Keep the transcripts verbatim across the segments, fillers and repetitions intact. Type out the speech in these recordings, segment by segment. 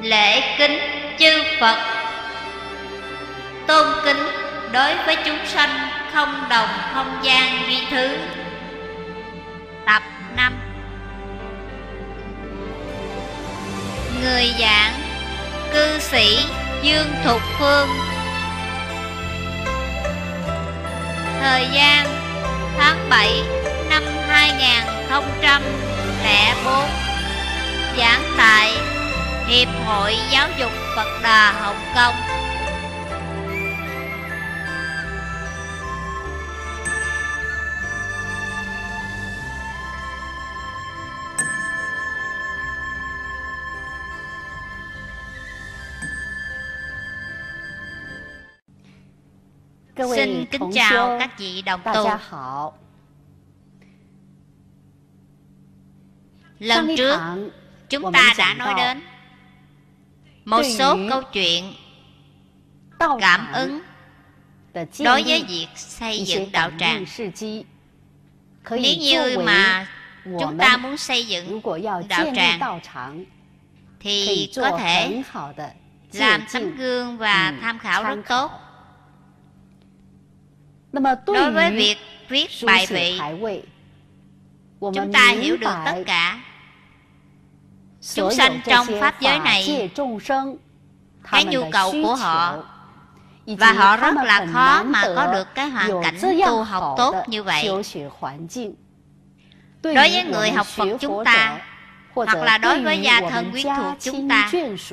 Lễ kính chư Phật, tôn kính đối với chúng sanh không đồng không gian vi thứ. Tập năm. Người giảng cư sĩ Dương Thục Phương. Thời gian tháng bảy năm hai nghìn không trăm lẻ bốn. Giảng tại Hiệp hội Giáo dục Phật Đà Hồng Kông. Xin kính chào các vị đồng tu. Lần trước chúng ta đã nói đến một số câu chuyện cảm ứng đối với việc xây dựng đạo tràng. Nếu như mà chúng ta muốn xây dựng đạo tràng thì có thể làm tấm gương và tham khảo rất tốt. Đối với việc viết bài vị, chúng ta hiểu được tất cả chúng sanh trong pháp giới này, cái nhu cầu của họ, và họ rất là khó mà có được cái hoàn cảnh tu học tốt như vậy. Đối với người học Phật chúng ta, hoặc là đối với gia thân quyến thuộc chúng ta,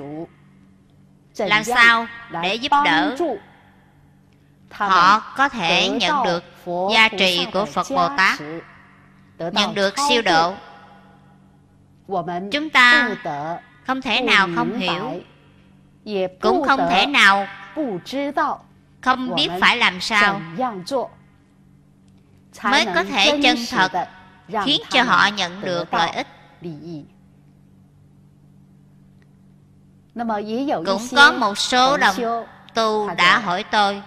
làm sao để giúp đỡ họ có thể nhận được gia trì của Phật Bồ Tát, nhận được siêu độ? Chúng ta không thể nào không hiểu, cũng không thể nào không biết phải làm sao mới có thể chân thật khiến cho họ nhận được lợi ích. Cũng có một số đồng tu đã hỏi tôi,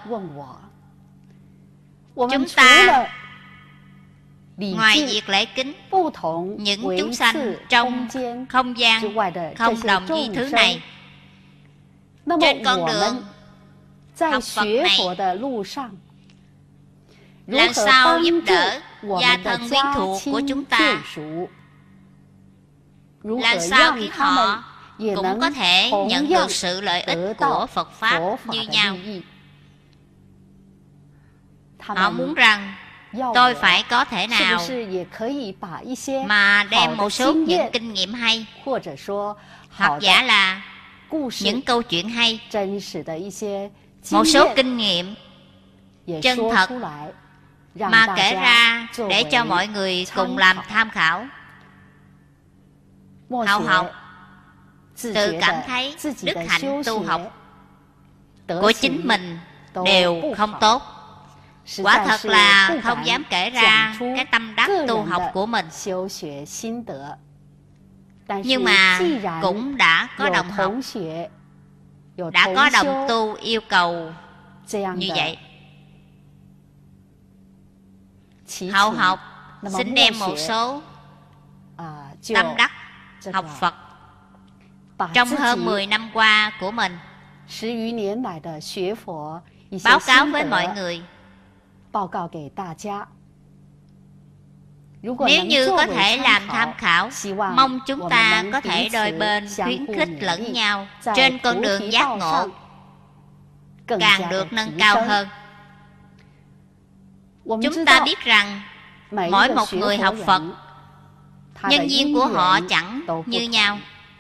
chúng ta ngoài việc lễ kính những chúng sanh trong không gian không đồng vi thứ này, trên con đường học Phật này, làm sao giúp đỡ gia thân quyến thuộc của chúng ta, làm sao khiến họ cũng có thể nhận được sự lợi ích của Phật Pháp như nhau. Họ muốn rằng tôi phải có thể nào mà đem một số những kinh nghiệm hay, hoặc giả là những câu chuyện hay, một số kinh nghiệm chân thật mà kể ra để cho mọi người cùng làm tham khảo. Hậu học tự cảm thấy đức hạnh tu học của chính mình đều không tốt, quả thật là không dám kể ra cái tâm đắc tu học của mình. Nhưng mà cũng đã có đồng học, đã có đồng tu yêu cầu như vậy. Hậu học xin đem một số tâm đắc học Phật trong hơn mười năm qua của mình báo cáo với mọi người. Nếu như có thể làm tham khảo, mong chúng ta có thể đôi bên khuyến khích lẫn nhau trên con đường giác ngộ càng được nâng cao hơn. Chúng ta biết rằng mỗi một người học Phật, nhân duyên của họ chẳng như nhau.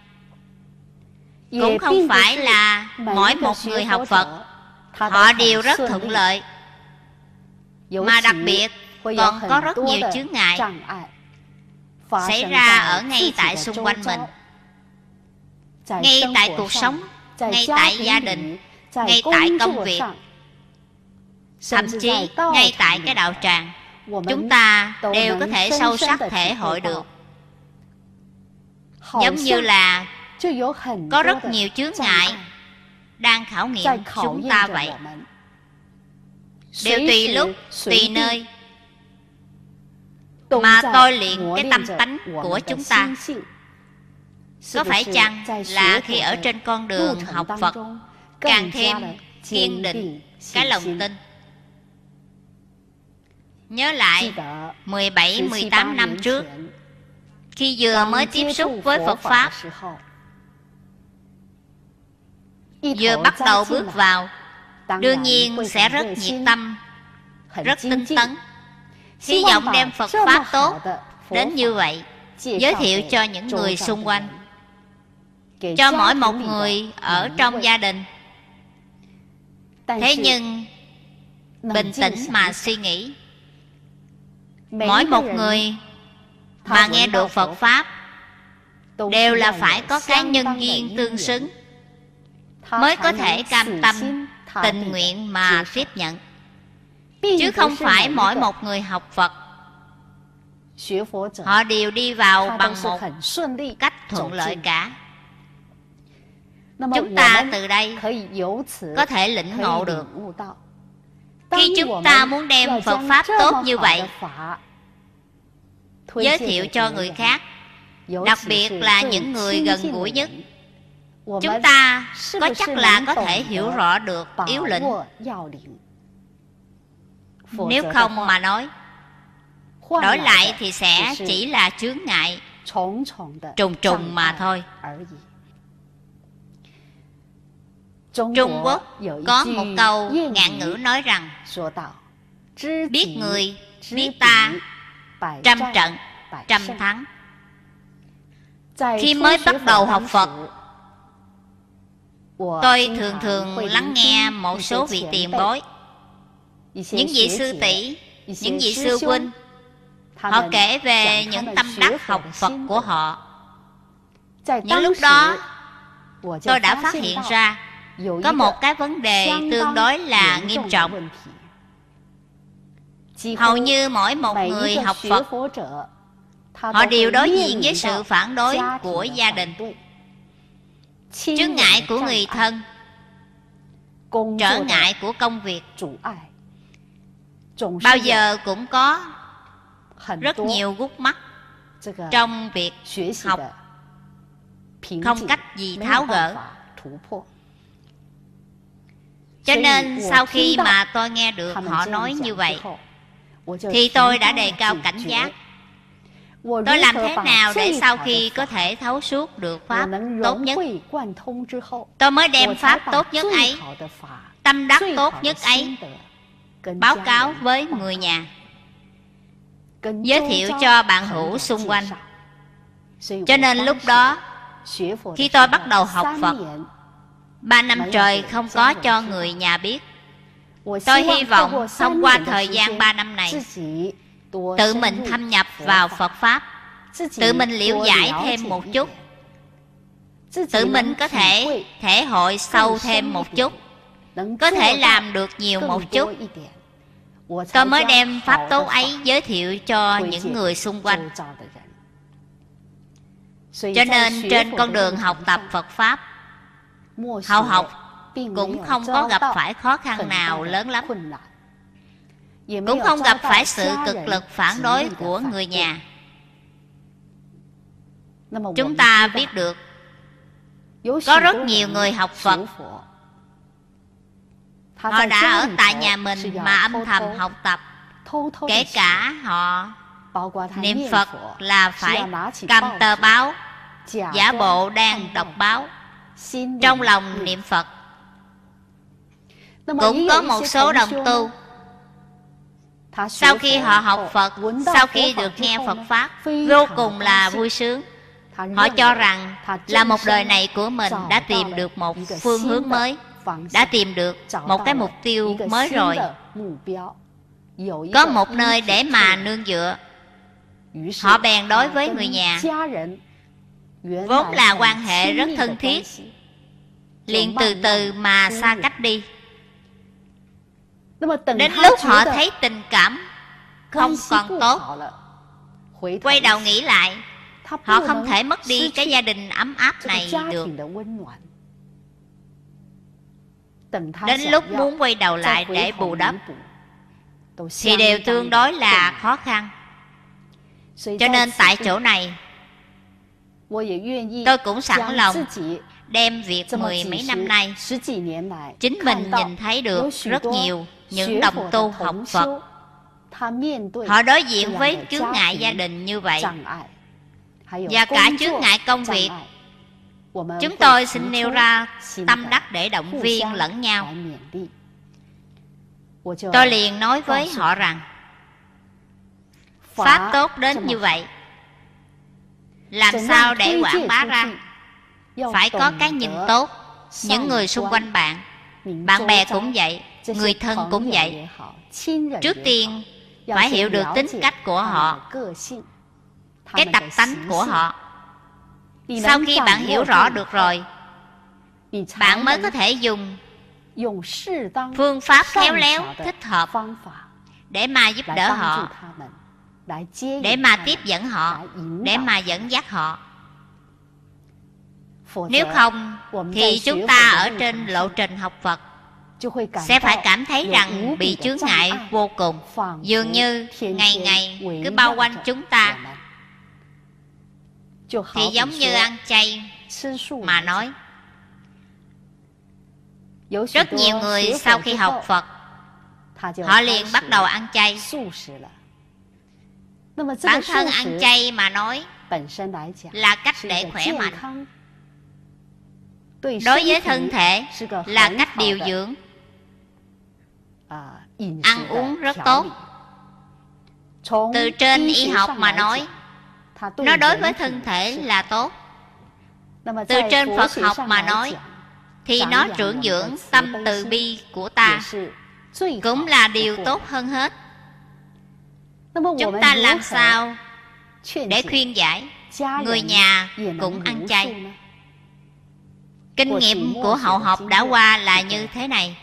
Cũng không phải là mỗi một người học Phật họ đều rất thuận lợi, mà đặc biệt còn có rất nhiều chướng ngại xảy ra ở ngay tại xung quanh mình, ngay tại cuộc sống, ngay tại gia đình, ngay tại công việc, thậm chí ngay tại cái đạo tràng. Chúng ta đều có thể sâu sắc thể hội được. Giống như là có rất nhiều chướng ngại đang khảo nghiệm chúng ta vậy. Đều tùy lúc, tùy nơi mà tôi luyện cái tâm tánh của chúng ta. Có phải chăng là khi ở trên con đường học Phật càng thêm kiên định cái lòng tin? Nhớ lại mười bảy mười tám năm trước, khi vừa mới tiếp xúc với Phật Pháp, vừa bắt đầu bước vào, đương nhiên sẽ rất nhiệt tâm, rất tinh tấn, hy vọng đem Phật Pháp tốt đến như vậy giới thiệu cho những người xung quanh, cho mỗi một người ở trong gia đình. Thế nhưng bình tĩnh mà suy nghĩ, mỗi một người mà nghe được Phật Pháp đều là phải có cái nhân duyên tương xứng mới có thể cam tâm tình nguyện mà tiếp nhận, chứ không phải mỗi một người học Phật họ đều đi vào bằng một cách thuận lợi cả. Chúng ta từ đây có thể lĩnh ngộ được, khi chúng ta muốn đem Phật Pháp tốt như vậy giới thiệu cho người khác, đặc biệt là những người gần gũi nhất, chúng ta có chắc là có thể hiểu rõ được yếu lĩnh. Nếu không mà nói, đổi lại thì sẽ chỉ là chướng ngại trùng trùng mà thôi. Trung Quốc có một câu ngạn ngữ nói rằng: biết người, biết ta, trăm trận, trăm thắng. Khi mới bắt đầu học Phật, tôi thường thường lắng nghe một số vị tiền bối, những vị sư tỷ, những vị sư huynh, họ kể về những tâm đắc học Phật của họ. Những lúc đó tôi đã phát hiện ra có một cái vấn đề tương đối là nghiêm trọng. Hầu như mỗi một người học Phật, họ đều đối diện với sự phản đối của gia đình, chướng ngại của người thân, trở ngại của công việc. Bao giờ cũng có rất nhiều gút mắt trong việc học, không cách gì tháo gỡ. Cho nên sau khi mà tôi nghe được họ nói như vậy, thì tôi đã đề cao cảnh giác. Tôi làm thế nào để sau khi có thể thấu suốt được Pháp tốt nhất, tôi mới đem Pháp tốt nhất ấy, tâm đắc tốt nhất ấy báo cáo với người nhà, giới thiệu cho bạn hữu xung quanh. Cho nên lúc đó, khi tôi bắt đầu học Phật, ba năm trời không có cho người nhà biết. Tôi hy vọng thông qua thời gian ba năm này, tự mình thâm nhập vào Phật Pháp, tự mình liễu giải thêm một chút, tự mình có thể thể hội sâu thêm một chút, có thể làm được nhiều một chút, tôi mới đem Pháp tốt ấy giới thiệu cho những người xung quanh. Cho nên trên con đường học tập Phật Pháp, hậu học cũng không có gặp phải khó khăn nào lớn lắm, cũng không gặp phải sự cực lực phản đối của người nhà. Chúng ta biết được có rất nhiều người học Phật, họ đã ở tại nhà mình mà âm thầm học tập. Kể cả họ niệm Phật là phải cầm tờ báo, giả bộ đang đọc báo, trong lòng niệm Phật. Cũng có một số đồng tu, sau khi họ học Phật, sau khi được nghe Phật Pháp, vô cùng là vui sướng. Họ cho rằng là một đời này của mình đã tìm được một phương hướng mới, đã tìm được một cái mục tiêu mới rồi, có một nơi để mà nương dựa. Họ bèn đối với người nhà, vốn là quan hệ rất thân thiết, liền từ từ mà xa cách đi. Đến lúc họ thấy tình cảm không còn tốt, quay đầu nghĩ lại, họ không thể mất đi cái gia đình ấm áp này được. Đến lúc muốn quay đầu lại để bù đắp thì đều tương đối là khó khăn. Cho nên tại chỗ này, tôi cũng sẵn lòng đem việc mười mấy năm nay chính mình nhìn thấy được rất nhiều những đồng tu học Phật, họ đối diện với chướng ngại gia đình như vậy và cả chướng ngại công việc. Chúng tôi xin nêu ra tâm đắc để động viên lẫn nhau. Tôi liền nói với họ rằng pháp tốt đến như vậy, làm sao để quảng bá ra? Phải có cái nhìn tốt. Những người xung quanh bạn, bạn bè cũng vậy, người thân cũng vậy. Trước tiên phải hiểu được tính cách của họ, cái tập tánh của họ. Sau khi bạn hiểu rõ được rồi, bạn mới có thể dùng phương pháp khéo léo, thích hợp để mà giúp đỡ họ, để mà tiếp dẫn họ, để mà dẫn dắt họ. Nếu không thì chúng ta ở trên lộ trình học Phật sẽ phải cảm thấy rằng bị chướng ngại vô cùng, dường như ngày ngày cứ bao quanh chúng ta. Thì giống như ăn chay mà nói, rất nhiều người sau khi học Phật họ liền bắt đầu ăn chay. Bản thân ăn chay mà nói là cách để khỏe mạnh, đối với thân thể là cách điều dưỡng, ăn uống rất tốt. Từ trên y học mà nói, nó đối với thân thể là tốt. Từ trên Phật học mà nói, thì nó trưởng dưỡng tâm từ bi của ta, cũng là điều tốt hơn hết. Chúng ta làm sao để khuyên giải người nhà cũng ăn chay? Kinh nghiệm của hậu học đã qua là như thế này.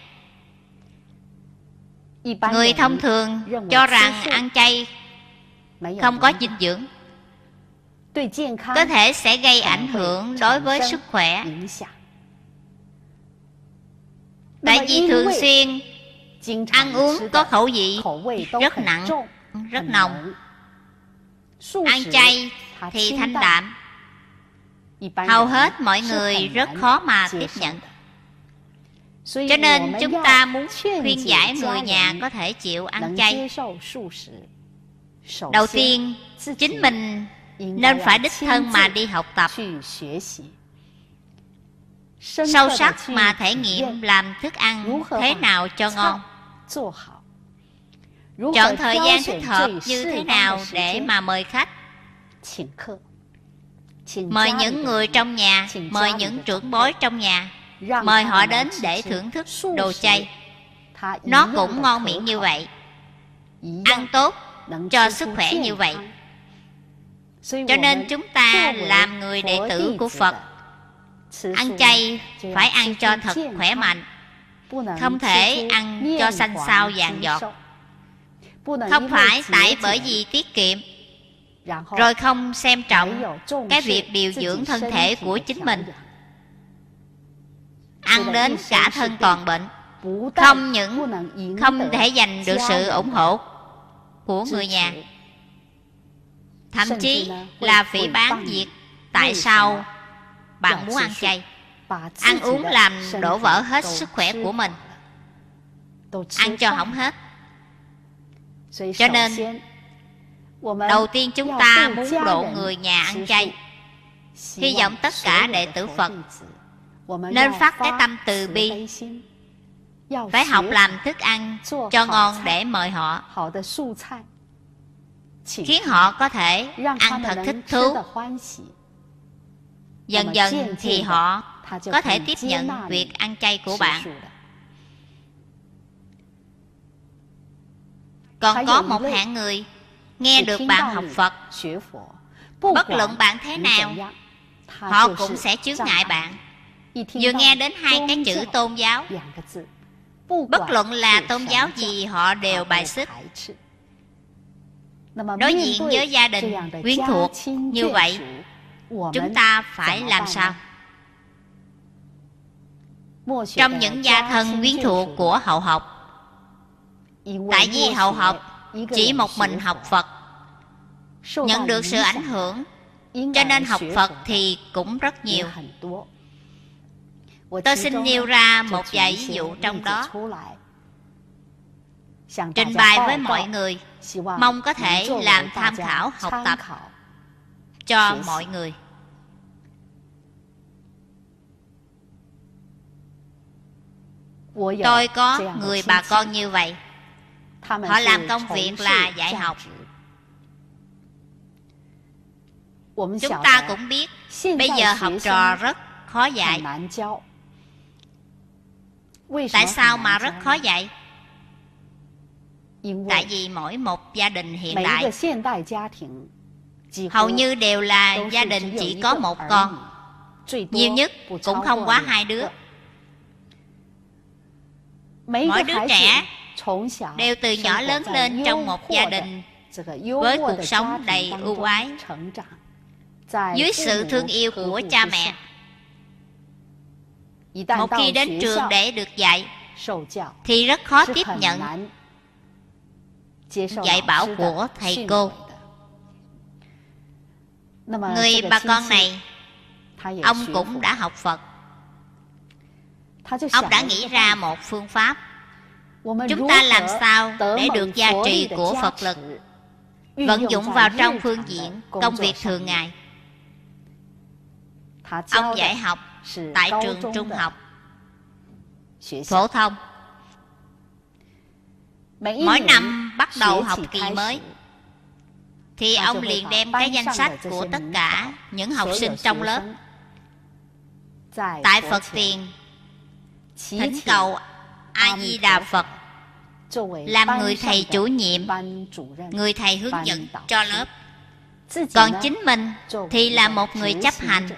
Người thông thường cho rằng ăn chay không có dinh dưỡng, có thể sẽ gây ảnh hưởng đối với sức khỏe. Tại vì thường xuyên ăn uống có khẩu vị rất nặng, rất nồng. Ăn chay thì thanh đạm, hầu hết mọi người rất khó mà tiếp nhận. Cho nên chúng ta muốn khuyên giải người nhà có thể chịu ăn chay. Đầu tiên, chính mình nên phải đích thân mà đi học tập, sâu sắc mà thể nghiệm làm thức ăn thế nào cho ngon, chọn thời gian thích hợp như thế nào để mà mời khách, mời những người trong nhà, mời những trưởng bối trong nhà, mời họ đến để thưởng thức đồ chay. Nó cũng ngon miệng như vậy, ăn tốt cho sức khỏe như vậy. Cho nên chúng ta làm người đệ tử của Phật, ăn chay phải ăn cho thật khỏe mạnh, không thể ăn cho xanh xao vàng giọt. Không phải tại bởi vì tiết kiệm rồi không xem trọng cái việc điều dưỡng thân thể của chính mình, ăn đến cả thân toàn bệnh, không những không thể giành được sự ủng hộ của người nhà, thậm chí là phỉ báng việc tại sao bạn muốn ăn chay. Ăn uống làm đổ vỡ hết sức khỏe của mình, ăn cho hỏng hết. Cho nên đầu tiên chúng ta muốn độ người nhà ăn chay, hy vọng tất cả đệ tử Phật nên phát cái tâm từ bi, phải học làm thức ăn cho ngon để mời họ, khiến họ có thể ăn thật thích thú. Dần dần thì họ có thể tiếp nhận việc ăn chay của bạn. Còn có một hạng người nghe được bạn học Phật, bất luận bạn thế nào, họ cũng sẽ chướng ngại bạn. Vừa nghe đến hai cái chữ tôn giáo, bất luận là tôn giáo gì, họ đều bài xích. Đối diện với gia đình quyến thuộc như vậy, chúng ta phải làm sao? Trong những gia thân quyến thuộc của hậu học, tại vì hậu học chỉ một mình học Phật, nhận được sự ảnh hưởng cho nên học Phật thì cũng rất nhiều. Tôi xin nêu ra một vài ví dụ trong đó, trình bày với mọi người, mong có thể làm tham khảo học tập cho mọi người. Tôi có người bà con như vậy. Họ làm công việc là dạy học. Chúng ta cũng biết bây giờ học trò rất khó dạy. Tại sao mà rất khó dạy? Tại vì mỗi một gia đình hiện đại hầu như đều là gia đình chỉ có một con, nhiều nhất cũng không quá hai đứa. Mỗi đứa trẻ đều từ nhỏ lớn lên trong một gia đình với cuộc sống đầy ưu ái, dưới sự thương yêu của cha mẹ. Một khi đến trường để được dạy thì rất khó tiếp nhận dạy bảo của thầy cô. Người bà con này, ông cũng đã học Phật. Ông đã nghĩ ra một phương pháp. Chúng ta làm sao để được gia trì của Phật lực vận dụng vào trong phương diện công việc thường ngày. Ông dạy học tại trường trung học phổ thông. Mỗi năm bắt đầu học kỳ mới thì ông liền đem cái danh sách của tất cả những học sinh trong lớp tại Phật tiền thỉnh cầu A Di Đà Phật làm người thầy chủ nhiệm, người thầy hướng dẫn cho lớp. Còn chính mình thì là một người chấp hành,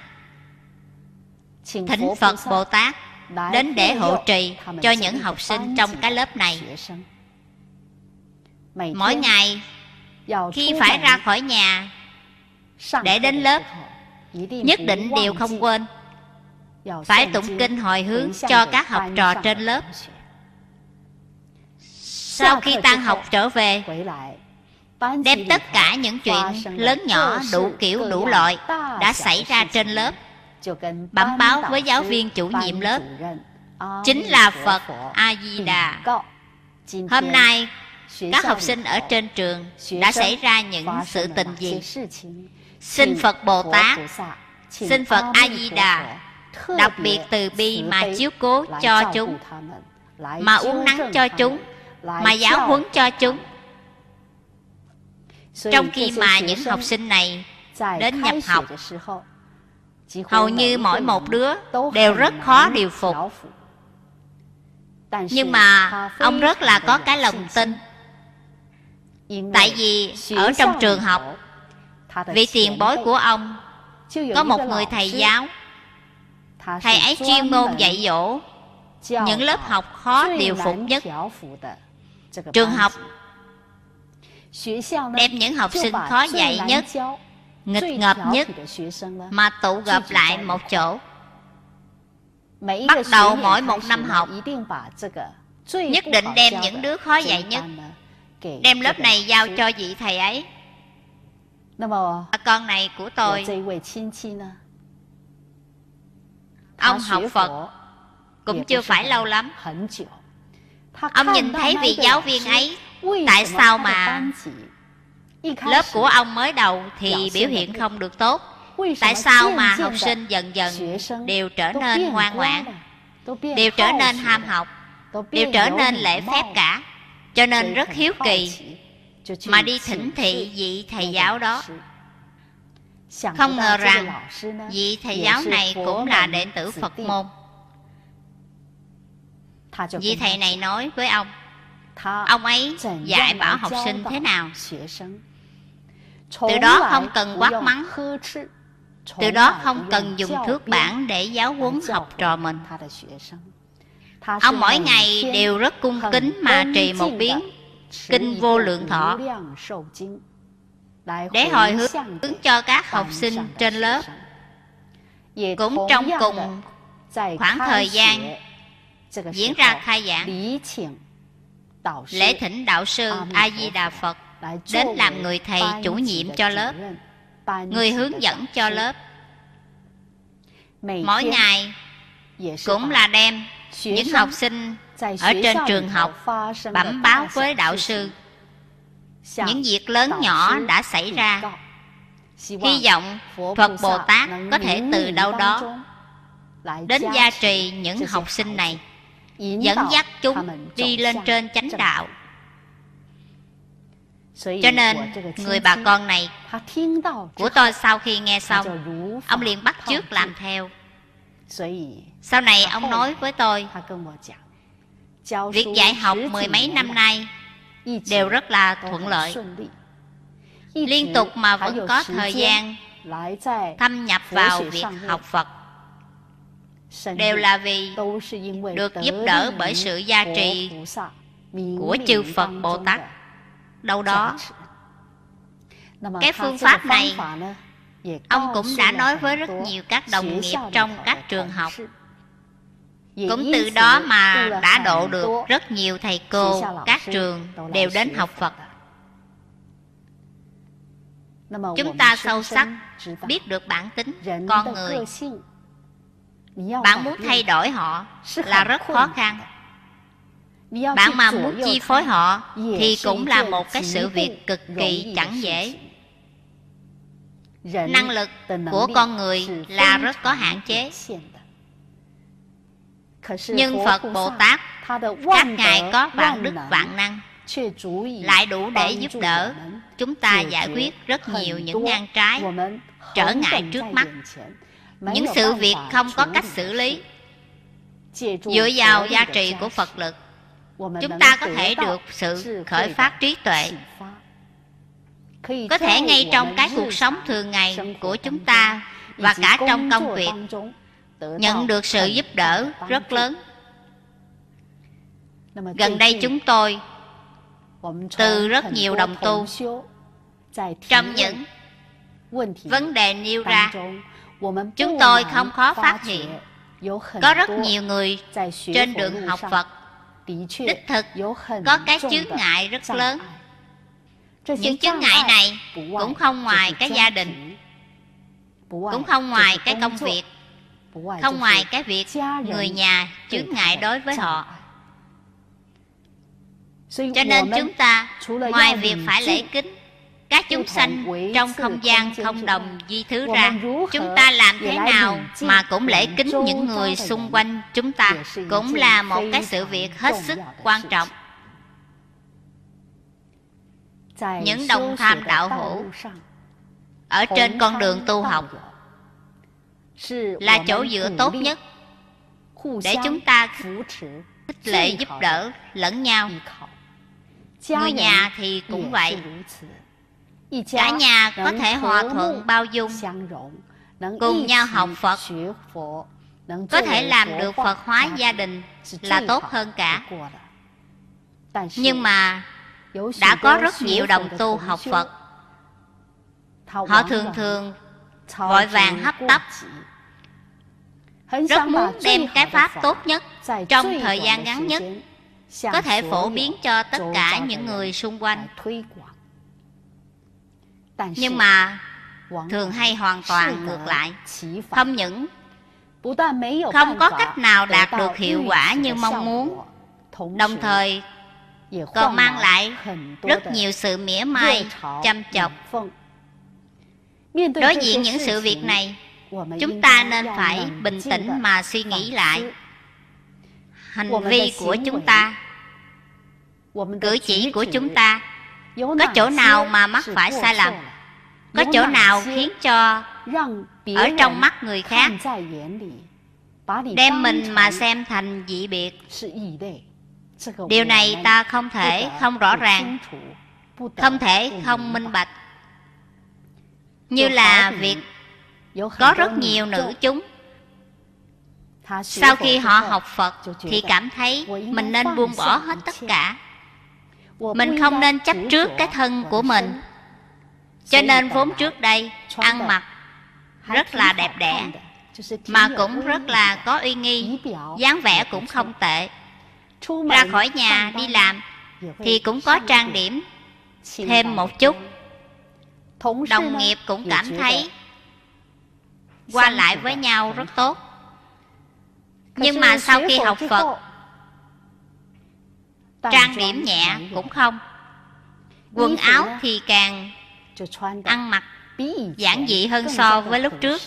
thỉnh Phật Bồ Tát đến để hộ trì cho những học sinh trong cái lớp này. Mỗi ngày khi phải ra khỏi nhà để đến lớp, nhất định đều không quên phải tụng kinh hồi hướng cho các học trò trên lớp. Sau khi tan học trở về, đem tất cả những chuyện lớn nhỏ đủ kiểu đủ loại đã xảy ra trên lớp bẩm báo với giáo viên chủ nhiệm lớp, chính là Phật A Di Đà. Hôm nay các học sinh ở trên trường đã xảy ra những sự tình gì? Xin Phật Bồ Tát, xin Phật A Di Đà đặc biệt từ bi mà chiếu cố cho chúng, mà uốn nắn cho chúng, mà giáo huấn cho chúng. Trong khi mà những học sinh này đến nhập học, hầu như mỗi một đứa đều rất khó điều phục. Nhưng mà ông rất là có cái lòng tin. Tại vì ở trong trường học, vị tiền bối của ông có một người thầy giáo. Thầy ấy chuyên môn dạy dỗ những lớp học khó điều phục nhất. Trường học đem những học sinh khó dạy nhất, nghịch ngợp nhất mà tụ gộp lại một chỗ. Bắt đầu mỗi một năm học, nhất định đem những đứa khó dạy nhất, đem lớp này giao cho vị thầy ấy. Con này của tôi, ông học Phật cũng chưa phải lâu lắm. Ông nhìn thấy vị giáo viên ấy, tại sao mà lớp của ông mới đầu thì biểu hiện không được tốt, tại sao mà học sinh dần dần đều trở nên ngoan ngoãn, đều trở nên ham học, đều trở nên lễ phép cả. Cho nên rất hiếu kỳ mà đi thỉnh thị vị thầy giáo đó. Không ngờ rằng vị thầy giáo này cũng là đệ tử Phật môn. Vị thầy này nói với ông, ông ấy dạy bảo học sinh thế nào. Từ đó không cần quát mắng, từ đó không cần dùng thước bản để giáo huấn học trò mình. Ông mỗi ngày đều rất cung kính mà trì một biến Kinh Vô Lượng Thọ để hồi hướng cho các học sinh trên lớp. Cũng trong cùng khoảng thời gian diễn ra khai giảng, lễ thỉnh đạo sư A Di Đà Phật đến làm người thầy chủ nhiệm cho lớp, người hướng dẫn cho lớp. Mỗi ngày cũng là đem những học sinh ở trên trường học bẩm báo với đạo sư những việc lớn nhỏ đã xảy ra. Hy vọng Phật Bồ Tát có thể từ đâu đó đến gia trì những học sinh này, dẫn dắt chúng đi lên trên chánh đạo. Cho nên người bà con này của tôi sau khi nghe xong, ông liền bắt chước làm theo. Sau này ông nói với tôi, việc dạy học mười mấy năm nay đều rất là thuận lợi, liên tục mà vẫn có thời gian thâm nhập vào việc học Phật, đều là vì được giúp đỡ bởi sự gia trì của chư Phật Bồ Tát đâu đó. Cái phương pháp này ông cũng đã nói với rất nhiều các đồng nghiệp trong các trường học, cũng từ đó mà đã độ được rất nhiều thầy cô các trường đều đến học Phật. Chúng ta sâu sắc biết được bản tính con người. Bạn muốn thay đổi họ là rất khó khăn. Bạn mà muốn chi phối họ thì cũng là một cái sự việc cực kỳ chẳng dễ. Năng lực của con người là rất có hạn chế. Nhưng Phật Bồ Tát, các ngài có vạn đức vạn năng, lại đủ để giúp đỡ chúng ta giải quyết rất nhiều những ngang trái, trở ngại trước mắt, những sự việc không có cách xử lý. Dựa vào gia trì của Phật lực, chúng ta có thể được sự khởi phát trí tuệ, có thể ngay trong cái cuộc sống thường ngày của chúng ta và cả trong công việc nhận được sự giúp đỡ rất lớn. Gần đây chúng tôi từ rất nhiều đồng tu, trong những vấn đề nêu ra, chúng tôi không khó phát hiện có rất nhiều người trên đường học Phật đích thực có cái chướng ngại rất lớn. Những chướng ngại này cũng không ngoài cái gia đình, cũng không ngoài cái công việc, không ngoài cái việc người nhà chướng ngại đối với họ. Cho nên chúng ta, ngoài việc phải lễ kính các chúng sanh trong không gian không đồng duy thứ ra, chúng ta làm thế nào mà cũng lễ kính những người xung quanh chúng ta cũng là một cái sự việc hết sức quan trọng. Những đồng tham đạo hữu ở trên con đường tu học là chỗ dựa tốt nhất để chúng ta khích lệ giúp đỡ lẫn nhau. Người nhà thì cũng vậy. Cả nhà có thể hòa thuận bao dung, cùng nhau học Phật, có thể làm được Phật hóa gia đình là tốt hơn cả. Nhưng mà đã có rất nhiều đồng tu học Phật, họ thường thường vội vàng hấp tấp, rất muốn đem cái pháp tốt nhất trong thời gian ngắn nhất có thể phổ biến cho tất cả những người xung quanh. Nhưng mà thường hay hoàn toàn ngược lại, không những không có cách nào đạt được hiệu quả như mong muốn, đồng thời còn mang lại rất nhiều sự mỉa mai, châm chọc. Đối diện những sự việc này, chúng ta nên phải bình tĩnh mà suy nghĩ lại. Hành vi của chúng ta, cử chỉ của chúng ta, có chỗ nào mà mắc phải sai lầm? Có chỗ nào khiến cho ở trong mắt người khác đem mình mà xem thành dị biệt? Điều này ta không thể không rõ ràng, không thể không minh bạch. Như là việc có rất nhiều nữ chúng sau khi họ học Phật thì cảm thấy mình nên buông bỏ hết tất cả. Mình không nên chấp trước cái thân của mình, cho nên vốn trước đây ăn mặc rất là đẹp đẽ, mà cũng rất là có uy nghi, dáng vẻ cũng không tệ. Ra khỏi nhà đi làm thì cũng có trang điểm thêm một chút. Đồng nghiệp cũng cảm thấy qua lại với nhau rất tốt. Nhưng mà sau khi học Phật, trang điểm nhẹ cũng không. Quần áo thì càng ăn mặc giản dị hơn so với lúc trước.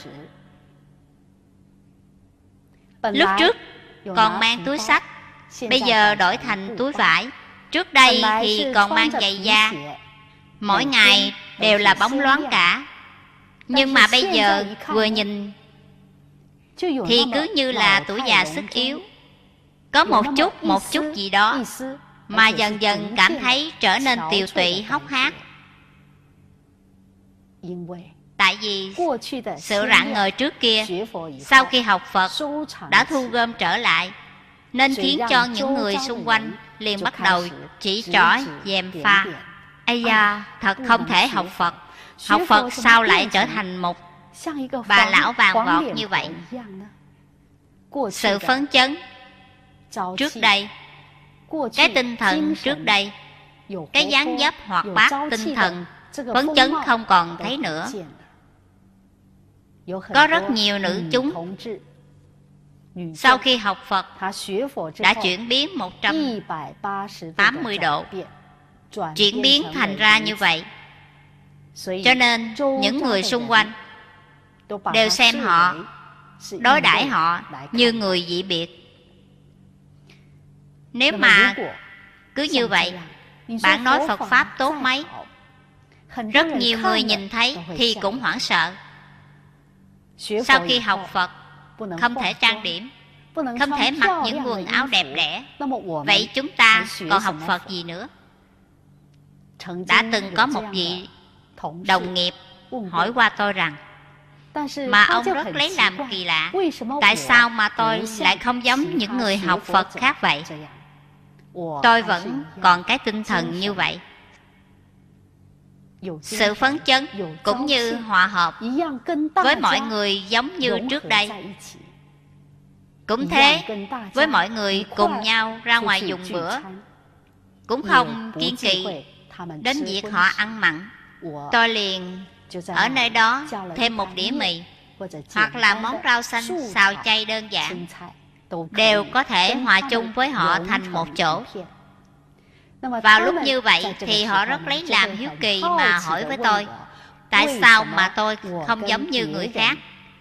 Lúc trước còn mang túi xách, bây giờ đổi thành túi vải. Trước đây thì còn mang giày da, mỗi ngày đều là bóng loáng cả. Nhưng mà bây giờ vừa nhìn thì cứ như là tuổi già sức yếu, có một chút một chút gì đó, mà dần dần cảm thấy trở nên tiều tụy hốc hác. Tại vì sự rạng ngời trước kia, sau khi học Phật đã thu gom trở lại, nên khiến cho những người xung quanh liền bắt đầu chỉ trỏ gièm pha. Ây da, thật không thể học Phật. Học Phật sao lại trở thành một bà lão vàng vọt như vậy? Sự phấn chấn trước đây, cái tinh thần trước đây, cái dáng dấp hoạt bát tinh thần phấn chấn không còn thấy nữa. Có rất nhiều nữ chúng sau khi học Phật đã chuyển biến một trăm tám mươi độ, chuyển biến thành ra như vậy. Cho nên những người xung quanh đều xem họ, đối đãi họ như người dị biệt. Nếu mà cứ như vậy, bạn nói Phật Pháp tốt mấy, rất nhiều người nhìn thấy thì cũng hoảng sợ. Sau khi học Phật, không thể trang điểm, không thể mặc những quần áo đẹp đẽ, vậy chúng ta còn học Phật gì nữa? Đã từng có một vị đồng nghiệp hỏi qua tôi rằng, mà ông rất lấy làm kỳ lạ, tại sao mà tôi lại không giống những người học Phật khác vậy? Tôi vẫn còn cái tinh thần như vậy, sự phấn chấn cũng như hòa hợp với mọi người giống như trước đây. Cũng thế, với mọi người cùng nhau ra ngoài dùng bữa, cũng không kiêng kỵ đến việc họ ăn mặn. Tôi liền ở nơi đó thêm một đĩa mì, hoặc là món rau xanh xào chay đơn giản, đều có thể hòa chung với họ thành một chỗ. Vào lúc như vậy thì họ rất lấy làm hiếu kỳ mà hỏi với tôi, tại sao mà tôi không giống như người khác,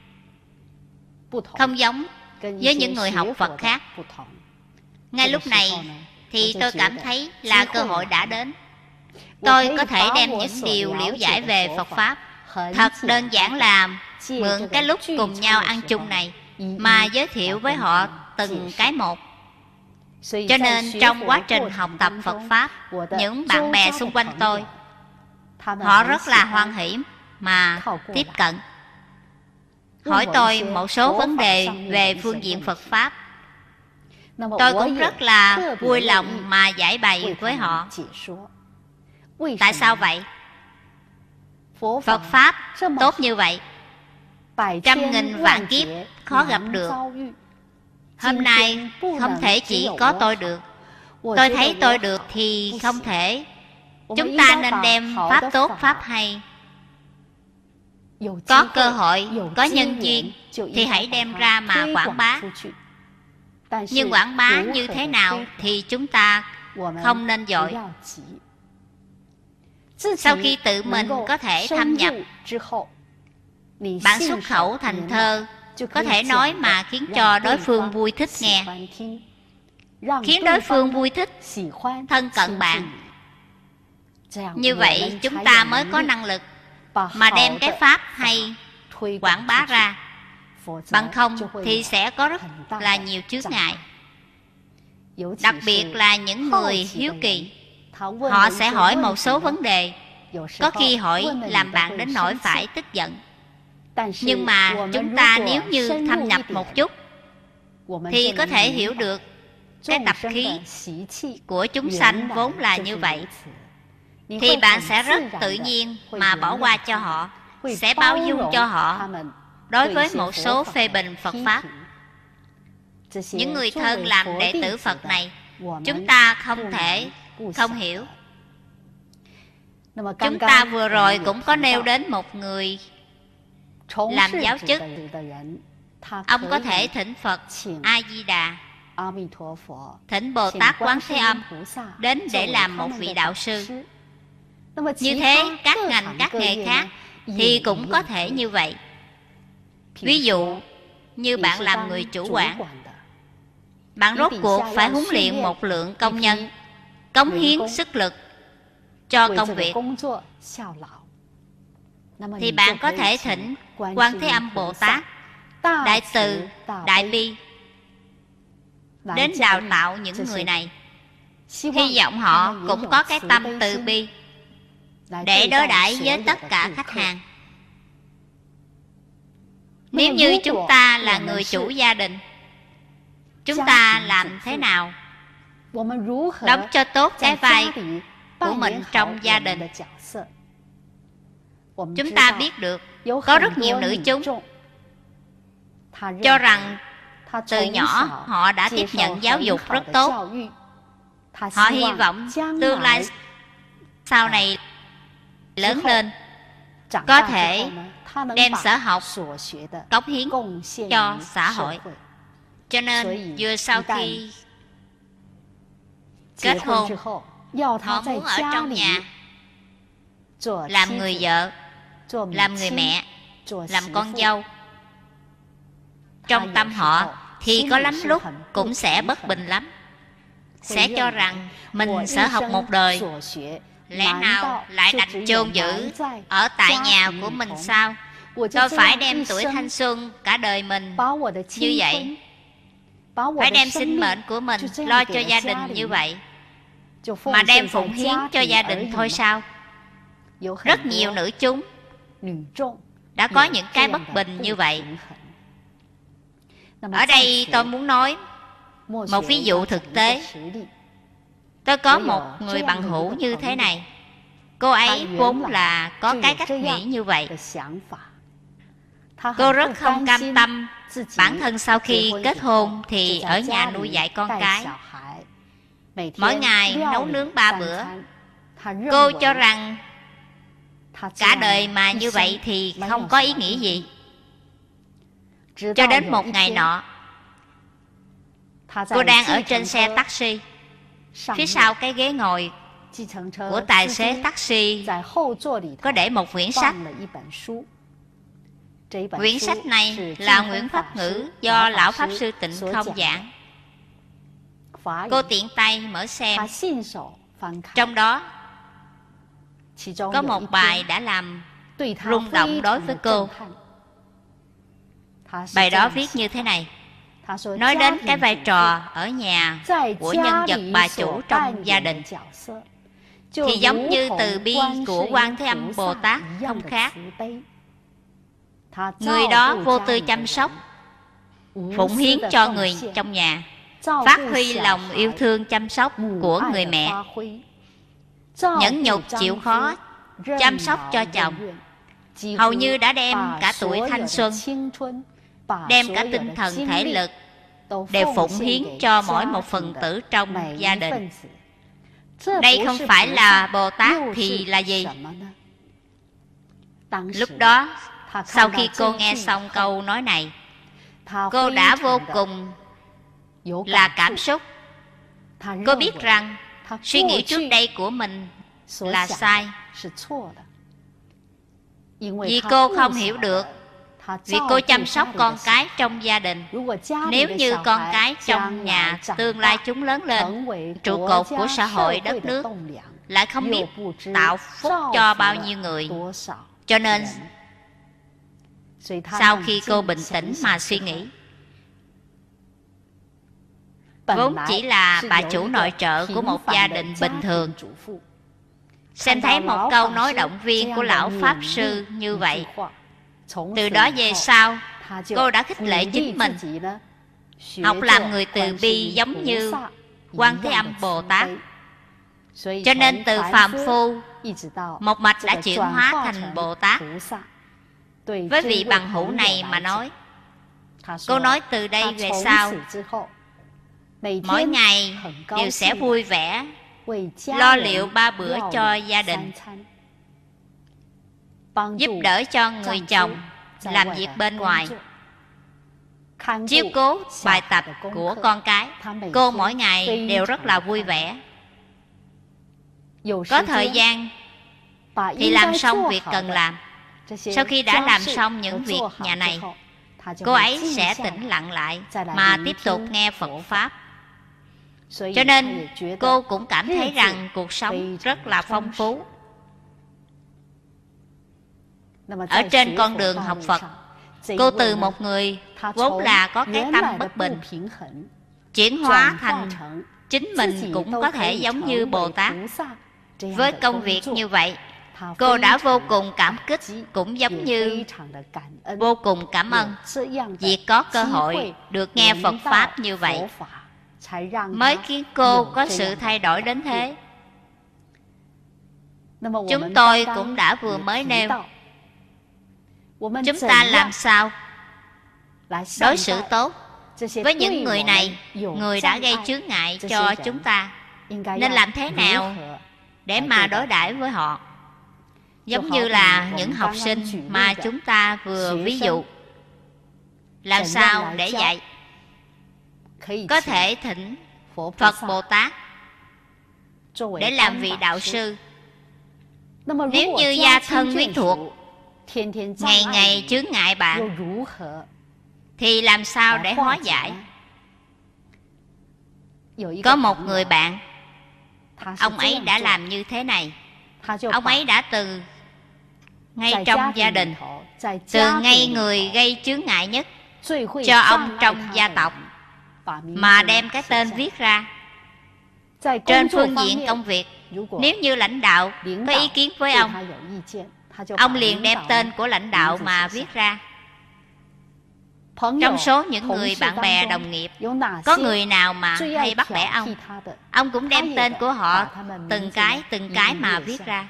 không giống với những người học Phật khác. Ngay lúc này thì tôi cảm thấy là cơ hội đã đến. Tôi có thể đem những điều liễu giải về Phật Pháp thật đơn giản là mượn cái lúc cùng nhau ăn chung này mà giới thiệu với họ từng cái một. Cho nên trong quá trình học tập Phật Pháp, những bạn bè xung quanh tôi, họ rất là hoan hỉ mà tiếp cận, hỏi tôi một số vấn đề về phương diện Phật Pháp. Tôi cũng rất là vui lòng mà giải bày với họ. Tại sao vậy? Phật Pháp tốt như vậy, trăm nghìn vạn kiếp khó gặp được. Hôm nay không thể chỉ có tôi được. Tôi thấy tôi được thì không thể. Chúng ta nên đem Pháp tốt, Pháp hay. Có cơ hội, có nhân duyên thì hãy đem ra mà quảng bá. Nhưng quảng bá như thế nào thì chúng ta không nên vội. Sau khi tự mình có thể thâm nhập, bạn xuất khẩu thành thơ, có thể nói mà khiến cho đối phương vui thích nghe, khiến đối phương vui thích, thân cận bạn. Như vậy chúng ta mới có năng lực mà đem cái Pháp hay quảng bá ra. Bằng không thì sẽ có rất là nhiều chướng ngại. Đặc biệt là những người hiếu kỳ, họ sẽ hỏi một số vấn đề, có khi hỏi làm bạn đến nỗi phải tức giận. Nhưng mà chúng ta nếu như thâm nhập một chút thì có thể hiểu được cái tập khí của chúng sanh vốn là như vậy, thì bạn sẽ rất tự nhiên mà bỏ qua cho họ, sẽ bao dung cho họ đối với một số phê bình Phật Pháp. Những người thân làm đệ tử Phật này, chúng ta không thể không hiểu. Chúng ta vừa rồi cũng có nêu đến một người làm giáo chức. Ông có thể thỉnh Phật A-di-đà, thỉnh Bồ Tát Quán Thế Âm đến để làm một vị đạo sư. Như thế các ngành các nghề khác thì cũng có thể như vậy. Ví dụ như bạn làm người chủ quản, bạn rốt cuộc phải huấn luyện một lượng công nhân, cống hiến sức lực cho công việc, thì bạn có thể thỉnh Quan Thế Âm Bồ Tát, Đại Từ, Đại Bi đến đào tạo những người này. Hy vọng họ cũng có cái tâm từ bi để đối đãi với tất cả khách hàng. Nếu như chúng ta là người chủ gia đình, chúng ta làm thế nào đóng cho tốt cái vai của mình trong gia đình? Chúng ta biết được có rất nhiều nữ chúng cho rằng từ nhỏ họ đã tiếp nhận giáo dục rất tốt. Họ hy vọng tương lai sau này lớn lên có thể đem sở học cống hiến cho xã hội. Cho nên vừa sau khi kết hôn, họ muốn ở trong nhà làm người vợ, làm người mẹ, làm con dâu. Trong tâm họ thì có lắm lúc cũng sẽ bất bình lắm, sẽ cho rằng mình sở học một đời, lẽ nào lại đành chôn giữ ở tại nhà của mình sao? Tôi phải đem tuổi thanh xuân cả đời mình như vậy, phải đem sinh mệnh của mình lo cho gia đình như vậy, mà đem phụng hiến cho gia đình thôi sao? Rất nhiều nữ chúng đã có những cái bất bình như vậy. Ở đây tôi muốn nói một ví dụ thực tế. Tôi có một người bằng hữu như thế này. Cô ấy vốn là có cái cách nghĩ như vậy. Cô rất không cam tâm bản thân sau khi kết hôn thì ở nhà nuôi dạy con cái, mỗi ngày nấu nướng ba bữa. Cô cho rằng cả đời mà như vậy thì không có ý nghĩa gì. Cho đến một ngày nọ, cô đang ở trên xe taxi, phía sau cái ghế ngồi của tài xế taxi có để một quyển sách. Quyển sách này là quyển pháp ngữ do lão pháp sư Tịnh Không giảng. Cô tiện tay mở xem. Trong đó có một bài đã làm rung động đối với cô. Bài đó viết như thế này, nói đến cái vai trò ở nhà của nhân vật bà chủ trong gia đình, thì giống như từ bi của Quan Thế Âm Bồ Tát không khác. Người đó vô tư chăm sóc, phụng hiến cho người trong nhà, phát huy lòng yêu thương chăm sóc của người mẹ, nhẫn nhục chịu khó chăm sóc cho chồng, hầu như đã đem cả tuổi thanh xuân, đem cả tinh thần thể lực đều phụng hiến cho mỗi một phần tử trong gia đình. Đây không phải là Bồ Tát thì là gì? Lúc đó, sau khi cô nghe xong câu nói này, cô đã vô cùng là cảm xúc. Cô biết rằng suy nghĩ trước đây của mình là sai, vì cô không hiểu được. Vì cô chăm sóc con cái trong gia đình, nếu như con cái trong nhà tương lai chúng lớn lên, trụ cột của xã hội đất nước, lại không biết tạo phúc cho bao nhiêu người. Cho nên sau khi cô bình tĩnh mà suy nghĩ, vốn chỉ là bà chủ nội trợ của một gia đình bình thường, xem thấy một câu nói động viên của lão pháp sư như vậy, từ đó về sau cô đã khích lệ chính mình học làm người từ bi giống như Quan Thế Âm Bồ Tát. Cho nên từ phàm phu một mạch đã chuyển hóa thành Bồ Tát. Với vị bằng hữu này mà nói, cô nói từ đây về sau mỗi ngày đều sẽ vui vẻ lo liệu ba bữa cho gia đình, giúp đỡ cho người chồng làm việc bên ngoài, chiếu cố bài tập của con cái. Cô mỗi ngày đều rất là vui vẻ. Có thời gian thì làm xong việc cần làm. Sau khi đã làm xong những việc nhà này, cô ấy sẽ tĩnh lặng lại mà tiếp tục nghe Phật Pháp. Cho nên cô cũng cảm thấy rằng cuộc sống rất là phong phú. Ở trên con đường học Phật, cô từ một người vốn là có cái tâm bất bình, chuyển hóa thành chính mình cũng có thể giống như Bồ Tát. Với công việc như vậy, cô đã vô cùng cảm kích, cũng giống như vô cùng cảm ơn vì có cơ hội được nghe Phật Pháp như vậy, mới khiến cô có sự thay đổi đến thế. Chúng tôi cũng đã vừa mới nêu, chúng ta làm sao đối xử tốt với những người này, người đã gây chướng ngại cho chúng ta, nên làm thế nào để mà đối đãi với họ. Giống như là những học sinh mà chúng ta vừa ví dụ, làm sao để dạy, có thể thỉnh Phật Bồ Tát để làm vị đạo sư. Nếu như gia thân quyến thuộc ngày ngày chướng ngại bạn, thì làm sao để hóa giải? Có một người bạn, ông ấy đã làm như thế này. Ông ấy đã từ ngay trong gia đình, từ ngay người gây chướng ngại nhất cho ông trong gia tộc, mà đem cái tên viết ra. Trên phương diện công việc, nếu như lãnh đạo có ý kiến với ông, ông liền đem tên của lãnh đạo mà viết ra. Trong số những người bạn bè đồng nghiệp, có người nào mà hay bắt bẻ ông, ông cũng đem tên của họ từng cái từng cái mà viết ra.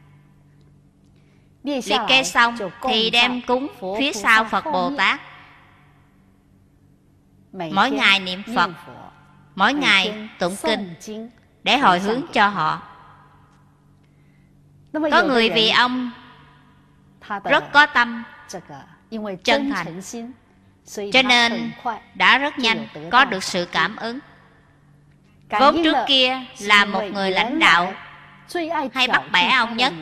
Liệt kê xong thì đem cúng phía sau Phật Bồ Tát. Mỗi ngày niệm Phật, mỗi ngày tụng kinh để hồi hướng cho họ. Có người vì ông rất có tâm chân thành, cho nên đã rất nhanh có được sự cảm ứng. Vốn trước kia là một người lãnh đạo hay bắt bẻ ông nhất,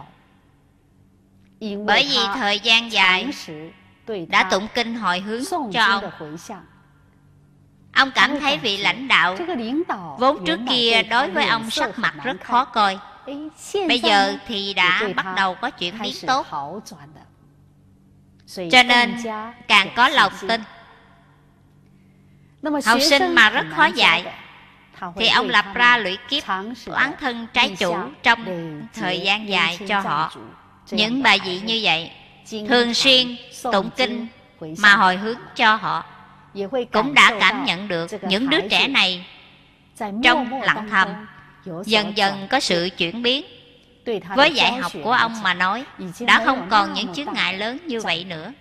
bởi vì thời gian dài đã tụng kinh hồi hướng cho ông. Ông cảm thấy vị lãnh đạo vốn trước kia đối với ông sắc mặt rất khó coi, bây giờ thì đã bắt đầu có chuyển biến tốt, cho nên càng có lòng tin. Học sinh mà rất khó dạy, thì ông lập ra lũy kiếp oán thân trái chủ trong thời gian dài cho họ. Những bài vị như vậy, thường xuyên tụng kinh mà hồi hướng cho họ, cũng đã cảm nhận được những đứa trẻ này trong lặng thầm dần dần có sự chuyển biến. Với dạy học của ông mà nói, đã không còn những chướng ngại lớn như vậy nữa.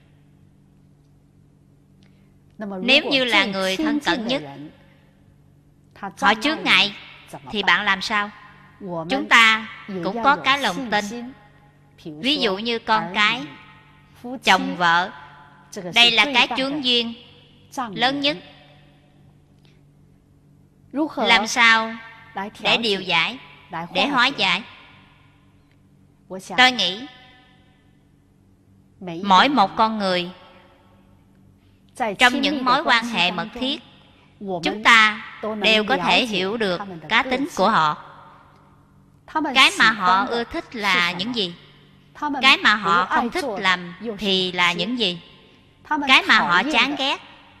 Nếu như là người thân cận nhất, họ chướng ngại, thì bạn làm sao? Chúng ta cũng có cái lòng tin. Ví dụ như con cái, chồng vợ, đây là cái chướng duyên lớn nhất. Làm sao để điều giải, để hóa giải? Tôi nghĩ mỗi một con người trong những mối quan hệ mật thiết, chúng ta đều có thể hiểu được cá tính của họ. Cái mà họ ưa thích là những gì? Cái mà họ không thích làm thì là những gì? Cái mà họ chán ghét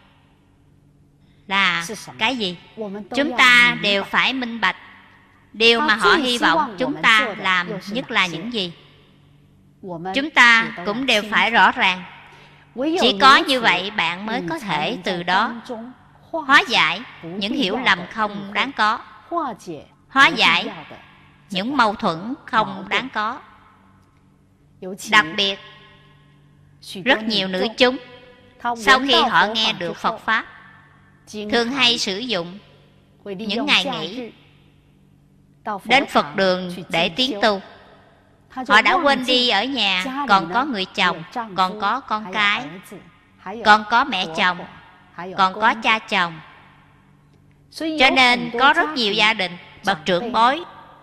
là cái gì? Chúng ta đều phải minh bạch. Điều mà họ hy vọng chúng ta làm nhất là những gì? Chúng ta cũng đều phải rõ ràng. Chỉ có như vậy bạn mới có thể từ đó hóa giải những hiểu lầm không đáng có, hóa giải những mâu thuẫn không đáng có. Đặc biệt, rất nhiều nữ chúng sau khi họ nghe được Phật Pháp, thường hay sử dụng những ngày nghỉ đến Phật đường để tiến tu. Họ đã quên đi ở nhà còn có người chồng, còn có con cái, còn có mẹ chồng, còn có cha chồng. Cho nên có rất nhiều gia đình bậc trưởng bối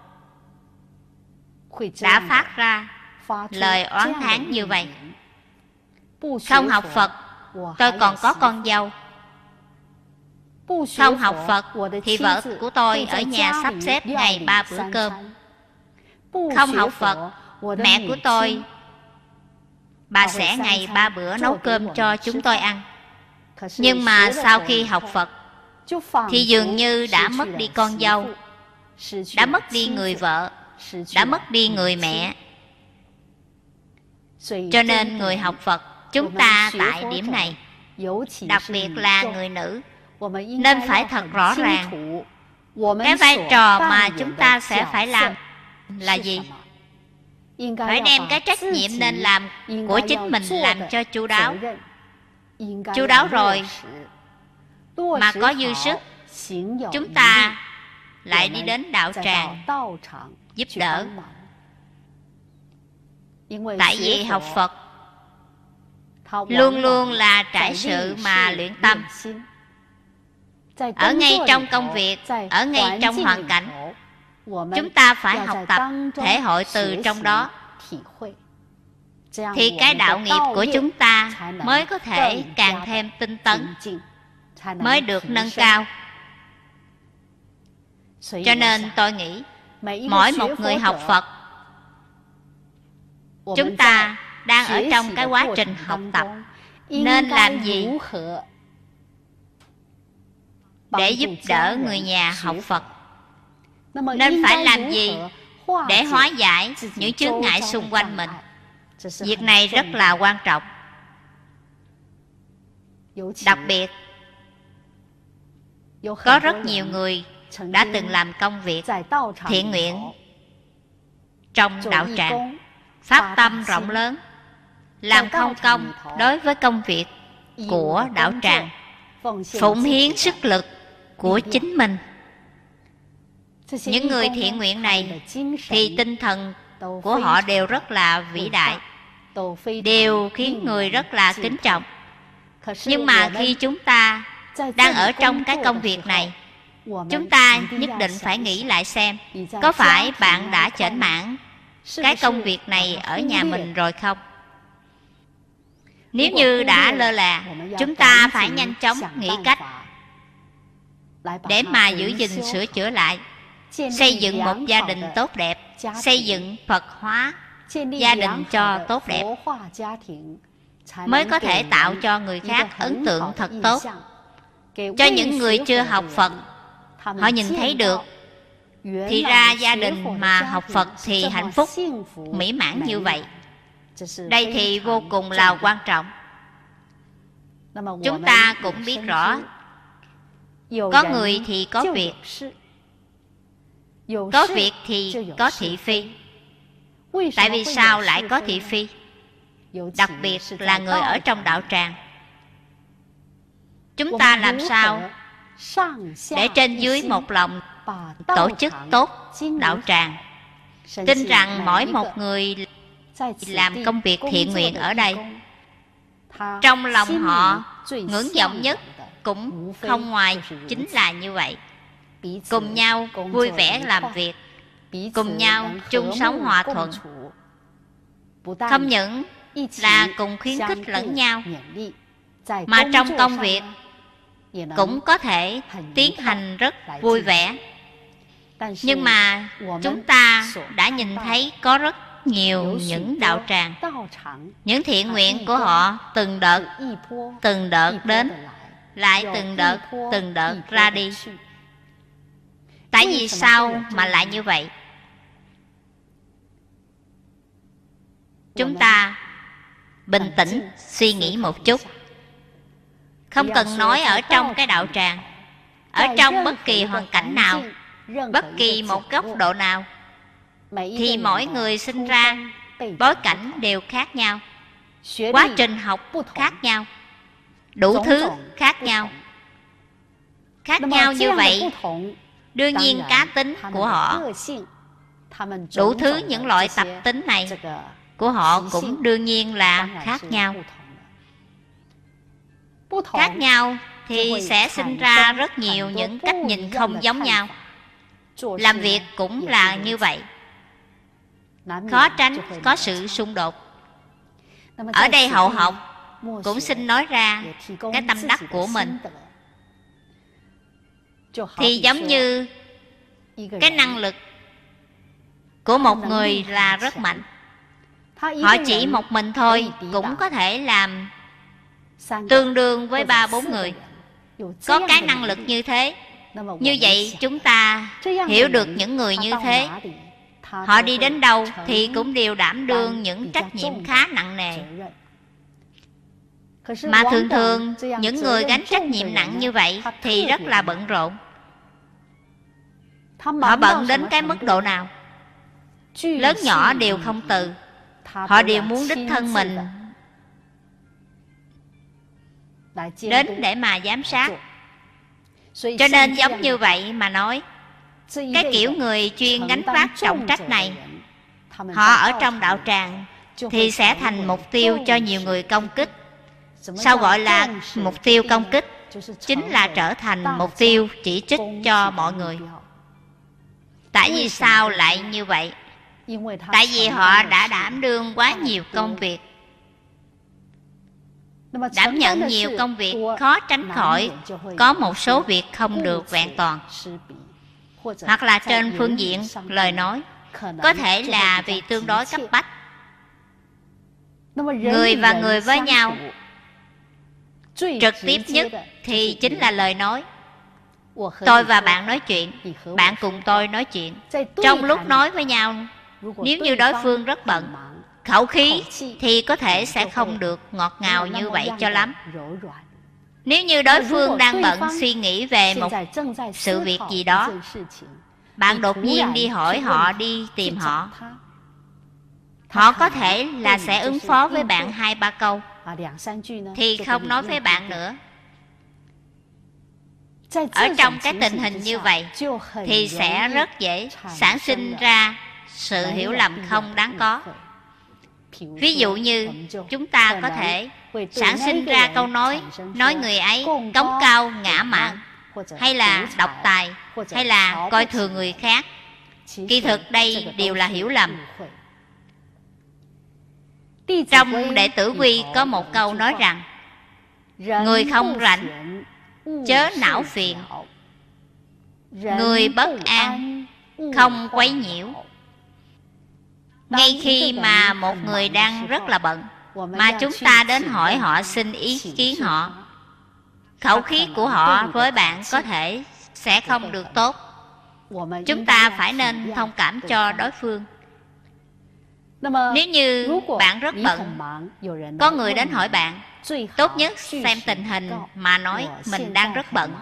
đã phát ra lời oán thán như vậy: không học Phật, tôi còn có con dâu. Không học Phật thì vợ của tôi ở nhà sắp xếp ngày ba bữa cơm. Không học Phật, mẹ của tôi, bà sẽ ngày ba bữa nấu cơm cho chúng tôi ăn. Nhưng mà sau khi học Phật thì dường như đã mất đi con dâu, đã mất đi người vợ, đã mất đi người mẹ. Cho nên người học Phật, chúng ta tại điểm này, đặc biệt là người nữ, nên phải thật rõ ràng cái vai trò mà chúng ta sẽ phải làm là gì. Phải đem cái trách nhiệm nên làm của chính mình làm cho chu đáo. Chu đáo rồi mà có dư sức, chúng ta lại đi đến đạo tràng giúp đỡ. Tại vì học Phật luôn luôn là trải sự mà luyện tâm. Ở ngay trong công việc, ở ngay trong hoàn cảnh, chúng ta phải học tập, thể hội từ trong đó, thì cái đạo nghiệp của chúng ta mới có thể càng thêm tinh tấn, mới được nâng cao. Cho nên tôi nghĩ mỗi một người học Phật, chúng ta đang ở trong cái quá trình học tập, nên làm gì để giúp đỡ người nhà học Phật? Nên phải làm gì để hóa giải những chướng ngại xung quanh mình? Việc này rất là quan trọng. Đặc biệt, có rất nhiều người đã từng làm công việc thiện nguyện trong đạo tràng, phát tâm rộng lớn, làm không công đối với công việc của đạo tràng, phụng hiến sức lực của chính mình. Những người thiện nguyện này thì tinh thần của họ đều rất là vĩ đại, đều khiến người rất là kính trọng. Nhưng mà khi chúng ta đang ở trong cái công việc này, chúng ta nhất định phải nghĩ lại xem, có phải bạn đã chểnh mãn cái công việc này ở nhà mình rồi không? Nếu như đã lơ là, chúng ta phải nhanh chóng nghĩ cách để mà giữ gìn sửa chữa lại, xây dựng một gia đình tốt đẹp, xây dựng Phật hóa gia đình cho tốt đẹp, mới có thể tạo cho người khác ấn tượng thật tốt. Cho những người chưa học Phật, họ nhìn thấy được, thì ra gia đình mà học Phật thì hạnh phúc, mỹ mãn như vậy. Đây thì vô cùng là quan trọng. Chúng ta cũng biết rõ, có người thì có việc, có việc thì có thị phi. Tại vì sao lại có thị phi? Đặc biệt là người ở trong đạo tràng. Chúng ta làm sao để trên dưới một lòng tổ chức tốt đạo tràng? Tin rằng mỗi một người làm công việc thiện nguyện ở đây, trong lòng họ ngưỡng vọng nhất cũng không ngoài chính là như vậy. Cùng nhau vui vẻ làm việc, cùng nhau chung sống hòa thuận. Không những là cùng khuyến khích lẫn nhau, mà trong công việc cũng có thể tiến hành rất vui vẻ. Nhưng mà chúng ta đã nhìn thấy có rất nhiều những đạo tràng, những thiện nguyện của họ từng đợt, từng đợt đến, lại từng đợt, từng đợt ra đi. Tại vì sao mà lại như vậy? Chúng ta bình tĩnh suy nghĩ một chút. Không cần nói ở trong cái đạo tràng, ở trong bất kỳ hoàn cảnh nào, bất kỳ một góc độ nào, thì mỗi người sinh ra bối cảnh đều khác nhau, quá trình học khác nhau, đủ thứ khác nhau. Khác nhau như vậy, đương nhiên cá tính của họ Đủ thứ những loại tập tính này của họ cũng đương nhiên là khác nhau. Khác nhau thì sẽ sinh ra rất nhiều những cách nhìn không giống nhau. Làm việc cũng là như vậy, khó tránh có sự xung đột. Ở đây hậu học cũng xin nói ra cái tâm đắc của mình. Thì giống như cái năng lực của một người là rất mạnh. Họ chỉ một mình thôi cũng có thể làm tương đương với ba bốn người. Có cái năng lực như thế. Như vậy chúng ta hiểu được những người như thế, họ đi đến đâu thì cũng đều đảm đương những trách nhiệm khá nặng nề. Mà thường thường những người gánh trách nhiệm nặng như vậy thì rất là bận rộn. Họ bận đến cái mức độ nào? Lớn nhỏ đều không từ. Họ đều muốn đích thân mình đến để mà giám sát. Cho nên giống như vậy mà nói, cái kiểu người chuyên gánh vác trọng trách này, họ ở trong đạo tràng thì sẽ thành mục tiêu cho nhiều người công kích. Sao gọi là mục tiêu công kích? Chính là trở thành mục tiêu chỉ trích cho mọi người. Tại vì sao lại như vậy? Tại vì họ đã đảm đương quá nhiều công việc. Đảm nhận nhiều công việc khó tránh khỏi có một số việc không được vẹn toàn. Hoặc là trên phương diện lời nói, có thể là vì tương đối cấp bách. Người và người với nhau, trực tiếp nhất thì chính là lời nói. Tôi và bạn nói chuyện, bạn cùng tôi nói chuyện. Trong lúc nói với nhau, nếu như đối phương rất bận, khẩu khí thì có thể sẽ không được ngọt ngào như vậy cho lắm. Nếu như đối phương đang bận suy nghĩ về một sự việc gì đó, bạn đột nhiên đi hỏi họ, đi tìm họ, họ có thể là sẽ ứng phó với bạn hai ba câu, thì không nói với bạn nữa. Ở trong cái tình hình như vậy thì sẽ rất dễ sản sinh ra sự hiểu lầm không đáng có. Ví dụ như chúng ta có thể sản sinh ra câu nói nói người ấy cống cao ngã mạn, hay là độc tài, hay là coi thường người khác. Kỳ thực đây đều là hiểu lầm. Trong Đệ Tử Quy có một câu nói rằng: người không rảnh chớ não phiền, người bất an không quấy nhiễu. Ngay khi mà một người đang rất là bận, mà chúng ta đến hỏi họ xin ý kiến họ, khẩu khí của họ với bạn có thể sẽ không được tốt. Chúng ta phải nên thông cảm cho đối phương. Nếu như bạn rất bận, có người đến hỏi bạn, tốt nhất xem tình hình mà nói mình đang rất bận.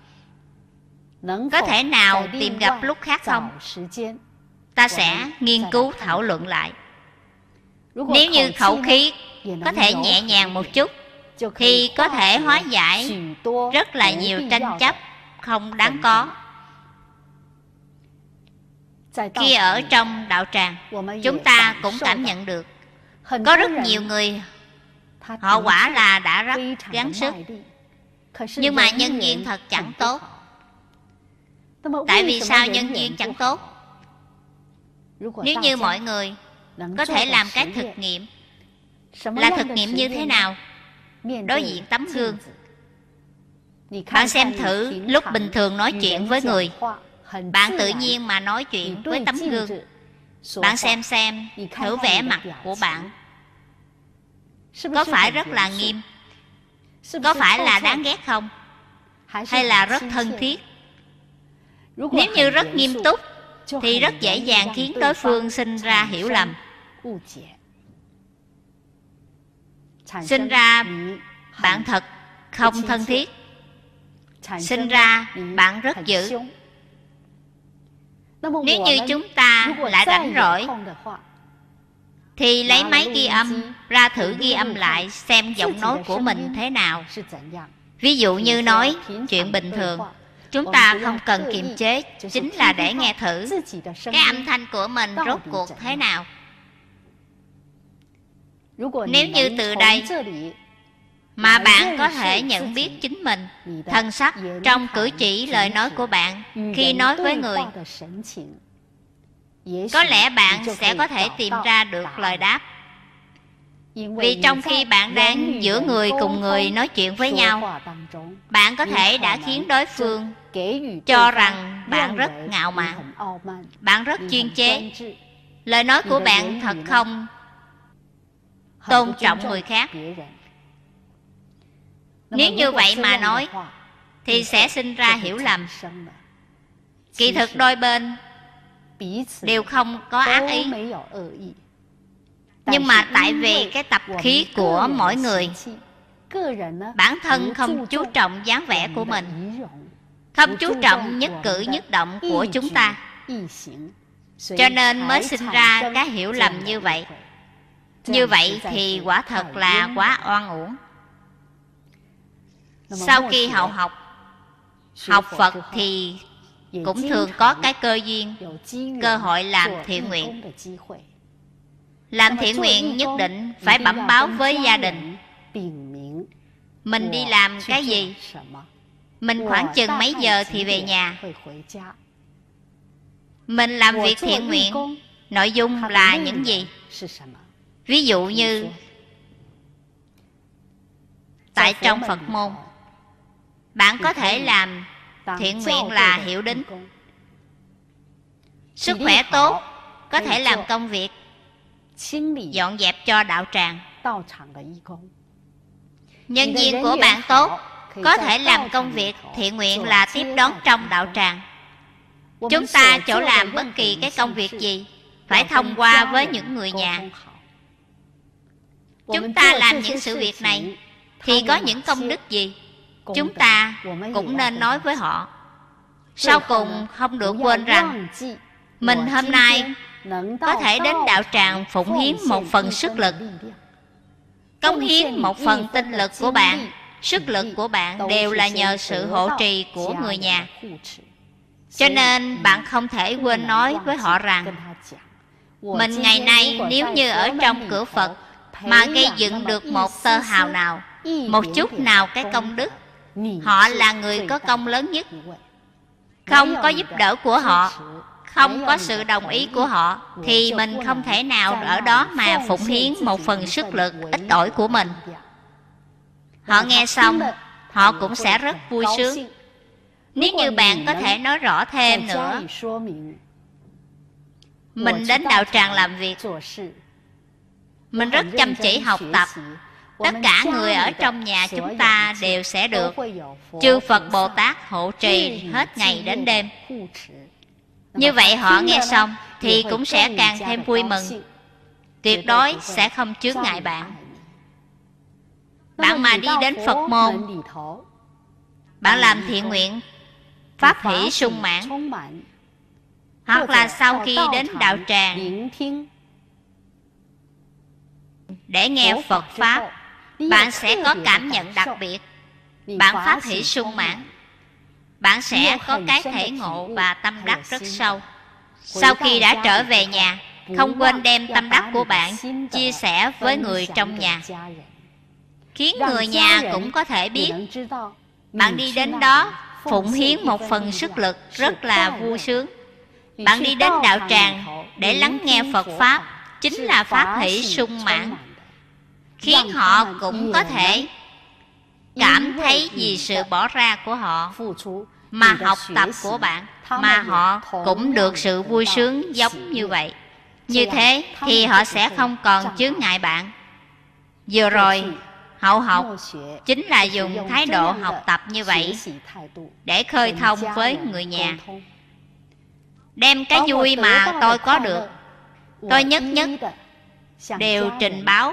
Có thể nào tìm gặp lúc khác không? Ta sẽ nghiên cứu thảo luận lại. Nếu như khẩu khí có thể nhẹ nhàng một chút, thì có thể hóa giải rất là nhiều tranh chấp không đáng có. Khi ở trong đạo tràng, chúng ta cũng cảm nhận được có rất nhiều người, họ quả là đã rất gắng sức, nhưng mà nhân duyên thật chẳng tốt. Tại vì sao nhân duyên chẳng tốt? Nếu như mọi người có thể làm cái thực nghiệm, là thực nghiệm như thế nào? Đối diện tấm gương, bạn xem thử, lúc bình thường nói chuyện với người, bạn tự nhiên mà nói chuyện với tấm gương, bạn xem xem thử vẻ mặt của bạn có phải rất là nghiêm, có phải là đáng ghét không, hay là rất thân thiết? Nếu như rất nghiêm túc thì rất dễ dàng khiến đối phương sinh ra hiểu lầm, sinh ra bạn thật không thân thiết, sinh ra bạn rất dữ. Nếu như chúng ta lại rảnh rỗi thì lấy máy ghi âm ra thử ghi âm lại xem giọng nói của mình thế nào. Ví dụ như nói chuyện bình thường, Chúng ta không cần kiềm chế, chính là để nghe thử cái âm thanh của mình rốt cuộc thế nào. Nếu như từ đây mà bạn có thể nhận biết chính mình, thần sắc trong cử chỉ lời nói của bạn khi nói với người, có lẽ bạn sẽ có thể tìm ra được lời đáp. Vì trong khi bạn đang giữa người cùng người nói chuyện với nhau, bạn có thể đã khiến đối phương cho rằng bạn rất ngạo mạn, bạn rất chuyên chế. Lời nói của bạn thật không tôn trọng người khác. Nếu như vậy mà nói thì sẽ sinh ra hiểu lầm. Kỳ thực đôi bên đều không có ác ý, nhưng mà tại vì cái tập khí của mỗi người, bản thân không chú trọng dáng vẻ của mình, không chú trọng nhất cử nhất động của chúng ta, cho nên mới sinh ra cái hiểu lầm như vậy. Như vậy thì quả thật là quá oan uổng. Sau khi hậu học học Phật thì cũng thường có cái cơ duyên, cơ hội làm thiện nguyện. Làm thiện nguyện nhất định phải bẩm báo với gia đình mình đi làm cái gì, mình khoảng chừng mấy giờ thì về nhà. Mình làm việc thiện nguyện, nội dung là những gì? Ví dụ như tại trong Phật môn, bạn có thể làm thiện nguyện là hiểu đính. Sức khỏe tốt, có thể làm công việc dọn dẹp cho đạo tràng. Nhân viên của bạn tốt, có thể làm công việc thiện nguyện là tiếp đón trong đạo tràng. Chúng ta chỗ làm bất kỳ cái công việc gì phải thông qua với những người nhà. Chúng ta làm những sự việc này thì có những công đức gì, chúng ta cũng nên nói với họ. Sau cùng không được quên rằng mình hôm nay có thể đến đạo tràng phụng hiến một phần sức lực, cống hiến một phần tinh lực của bạn, sức lực của bạn đều là nhờ sự hộ trì của người nhà. Cho nên bạn không thể quên nói với họ rằng mình ngày nay nếu như ở trong cửa Phật mà gây dựng được một tơ hào nào, một chút nào cái công đức, họ là người có công lớn nhất. Không có giúp đỡ của họ, không có sự đồng ý của họ, thì mình không thể nào ở đó mà phụng hiến một phần sức lực ít ỏi của mình. Họ nghe xong, họ cũng sẽ rất vui sướng. Nếu như bạn có thể nói rõ thêm nữa, mình đến đạo tràng làm việc, mình rất chăm chỉ học tập, tất cả người ở trong nhà chúng ta đều sẽ được chư Phật Bồ Tát hộ trì hết ngày đến đêm. Như vậy họ nghe xong thì cũng sẽ càng thêm vui mừng, tuyệt đối sẽ không chướng ngại bạn. Bạn mà đi đến Phật môn, bạn làm thiện nguyện pháp hỷ sung mãn, hoặc là sau khi đến đạo tràng để nghe Phật Pháp, bạn sẽ có cảm nhận đặc biệt, bạn pháp hỷ sung mãn, bạn sẽ có cái thể ngộ và tâm đắc rất sâu. Sau khi đã trở về nhà, không quên đem tâm đắc của bạn chia sẻ với người trong nhà, khiến người nhà cũng có thể biết bạn đi đến đó phụng hiến một phần sức lực rất là vui sướng. Bạn đi đến đạo tràng để lắng nghe Phật Pháp, chính là pháp hỷ sung mãn, khiến họ cũng có thể cảm thấy vì sự bỏ ra của họ mà học tập của bạn, mà họ cũng được sự vui sướng giống như vậy. Như thế thì họ sẽ không còn chướng ngại bạn. Vừa rồi hậu học chính là dùng thái độ học tập như vậy để khơi thông với người nhà, đem cái vui mà tôi có được, tôi nhất nhất đều trình báo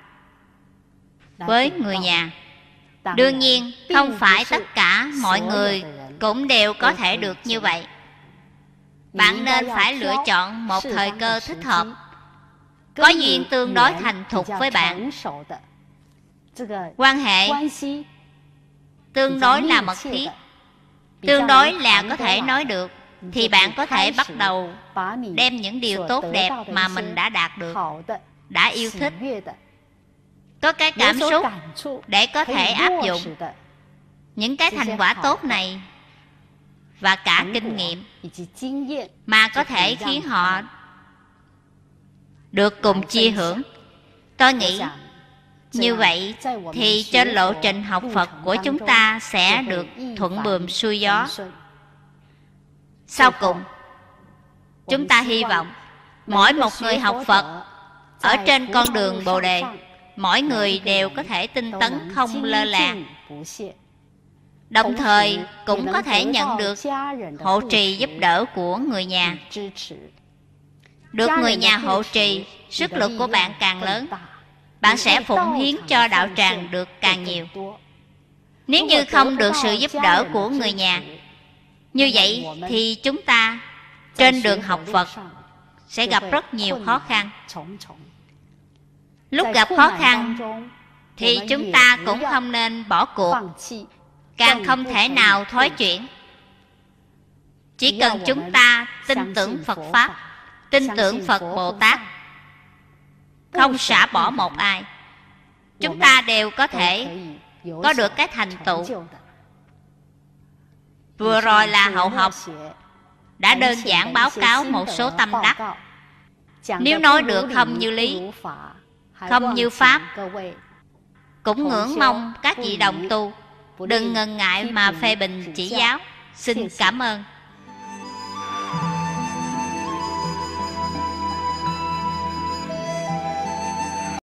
với người nhà. Đương nhiên không phải tất cả mọi người cũng đều có thể được như vậy. Bạn nên phải lựa chọn một thời cơ thích hợp, có duyên tương đối thành thục với bạn, quan hệ tương đối là mật thiết, tương đối là có thể nói được, thì bạn có thể bắt đầu đem những điều tốt đẹp mà mình đã đạt được, đã yêu thích, có cái cảm xúc để có thể áp dụng những cái thành quả tốt này và cả kinh nghiệm mà có thể khiến họ được cùng chia hưởng. Tôi nghĩ như vậy thì trên lộ trình học Phật của chúng ta sẽ được thuận buồm xuôi gió. Sau cùng, chúng ta hy vọng mỗi một người học Phật ở trên con đường Bồ Đề, mỗi người đều có thể tinh tấn không lơ là, đồng thời cũng có thể nhận được hộ trì giúp đỡ của người nhà. Được người nhà hộ trì, sức lực của bạn càng lớn, bạn sẽ phụng hiến cho đạo tràng được càng nhiều. Nếu như không được sự giúp đỡ của người nhà, như vậy thì chúng ta trên đường học Phật sẽ gặp rất nhiều khó khăn. Lúc gặp khó khăn thì chúng ta cũng không nên bỏ cuộc, càng không thể nào thối chuyển. Chỉ cần chúng ta tin tưởng Phật Pháp, tin tưởng Phật Bồ Tát, không xả bỏ một ai, chúng ta đều có thể có được cái thành tựu. Vừa rồi là hậu học đã đơn giản báo cáo một số tâm đắc. Nếu nói được không như lý, không như pháp, cũng ngưỡng mong các vị đồng tu đừng ngần ngại mà phê bình chỉ giáo. Xin cảm ơn.